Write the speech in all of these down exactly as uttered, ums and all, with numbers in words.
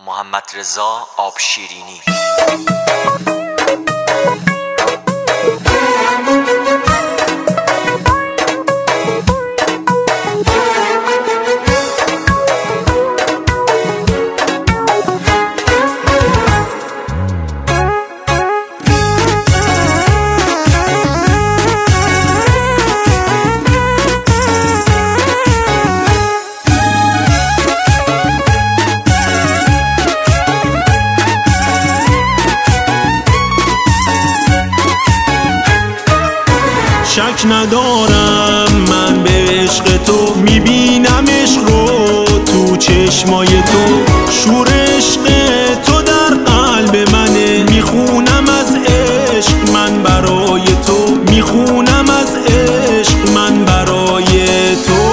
محمدرضا آبشیرینی. شک ندارم من به عشق تو، میبینم عشق رو تو چشمای تو، شور عشق تو در قلب منه، میخونم از عشق من برای تو، میخونم از عشق من برای تو.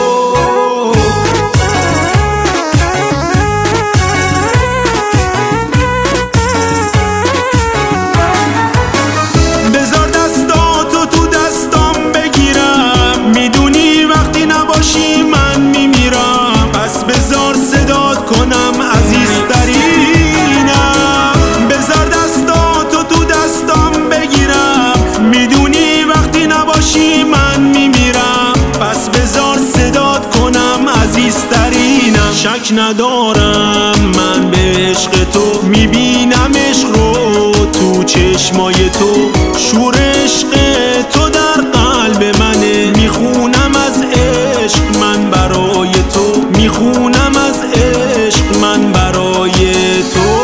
شک ندارم من به عشق تو، میبینم عشق رو تو چشمای تو، شور عشق تو در قلب منه، میخونم از عشق من برای تو، میخونم از عشق من برای تو.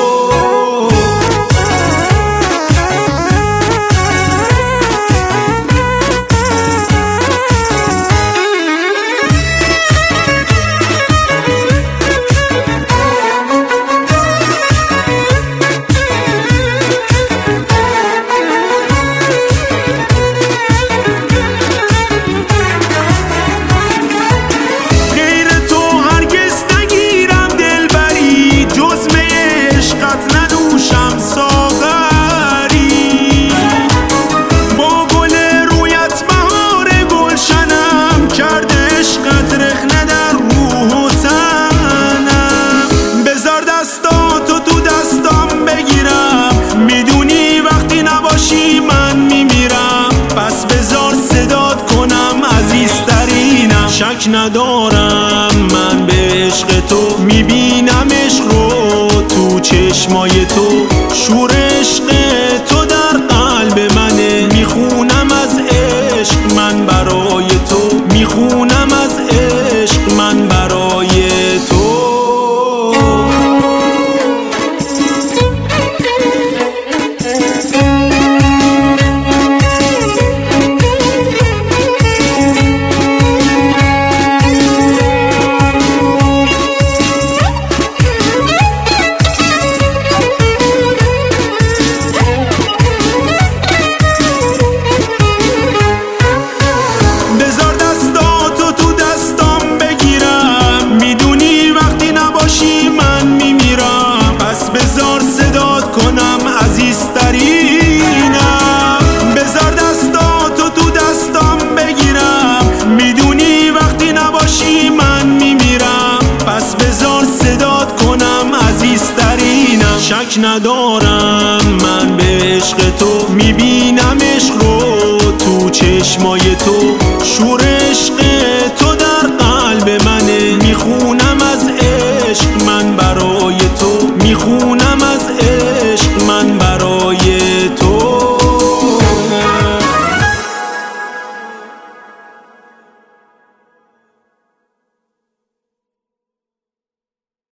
شک ندارم من به عشق تو، میبینم عشق رو تو چشمای تو، شور عشق تو در قلب منه، میخونم از عشق من برای تو، میخونم از عشق من برای تو. شک ندارم من به عشق تو، میبینم عشق رو تو چشمای تو، شور عشق تو در قلب منه، میخونم از عشق من برای تو، میخونم